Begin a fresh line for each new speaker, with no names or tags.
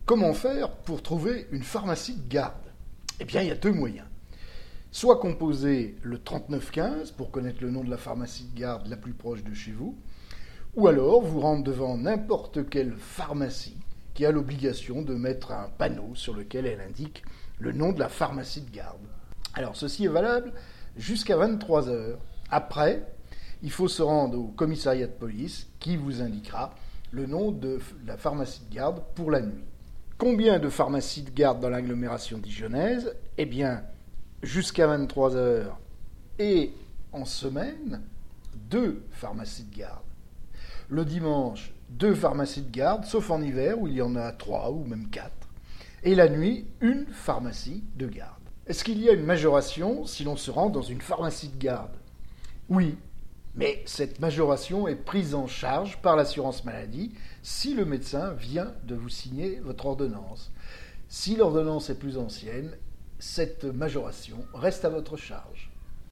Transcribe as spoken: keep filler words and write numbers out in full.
Comment faire pour trouver une pharmacie de garde? Eh bien, il y a deux moyens. Soit composer le trente-neuf quinze pour connaître le nom de la pharmacie de garde la plus proche de chez vous, ou alors vous rendre devant n'importe quelle pharmacie qui a l'obligation de mettre un panneau sur lequel elle indique le nom de la pharmacie de garde. Alors, ceci est valable jusqu'à vingt-trois heures. Après, il faut se rendre au commissariat de police qui vous indiquera le nom de la pharmacie de garde pour la nuit. Combien de pharmacies de garde dans l'agglomération dijonnaise? Eh bien, jusqu'à vingt-trois heures et en semaine, deux pharmacies de garde. Le dimanche, deux pharmacies de garde, sauf en hiver où il y en a trois ou même quatre. Et la nuit, une pharmacie de garde. Est-ce qu'il y a une majoration si l'on se rend dans une pharmacie de garde? Oui, mais cette majoration est prise en charge par l'assurance maladie si le médecin vient de vous signer votre ordonnance. Si l'ordonnance est plus ancienne, cette majoration reste à votre charge.